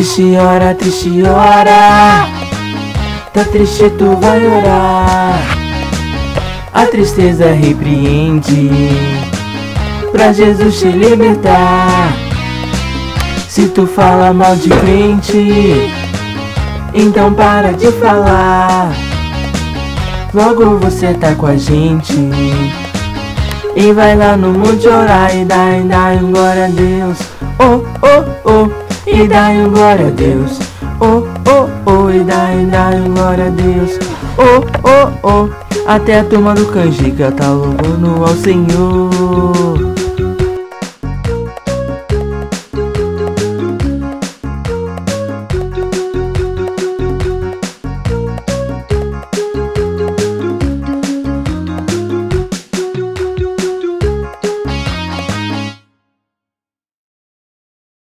Triste hora, triste hora. Tá triste, tu vai orar. A tristeza repreende, pra Jesus te libertar. Se tu fala mal de crente, então para de falar. Logo você tá com a gente e vai lá no monte orar e dá um glória a Deus. Oh, oh, oh, e dá um glória a Deus. Oh, oh, oh, e dá um glória a Deus. Oh, oh, oh, até a turma do canjica tá louvando ao Senhor.